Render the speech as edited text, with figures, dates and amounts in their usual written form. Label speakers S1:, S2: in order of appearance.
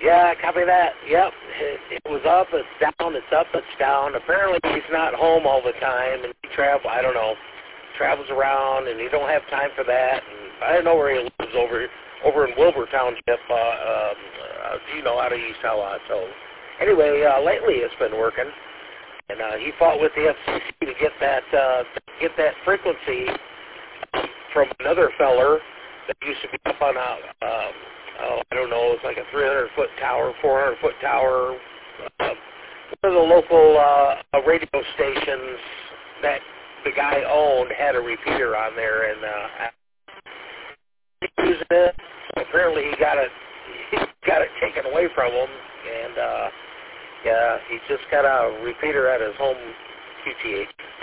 S1: Yeah, copy that. Yep. It was up, it's down, it's up, it's down. Apparently he's not home all the time, and I don't know, travels around, and he don't have time for that. And I don't know where he lives over in Wilbur Township, out of East Ella. So anyway, lately it's been working, and he fought with the FCC to get that frequency from another feller that used to be up on I don't know, it's like a 300-foot tower, 400-foot tower. One of the local radio stations that the guy owned had a repeater on there, and he used it. So apparently he got it taken away from him, and yeah, he just got a repeater at his home QTH.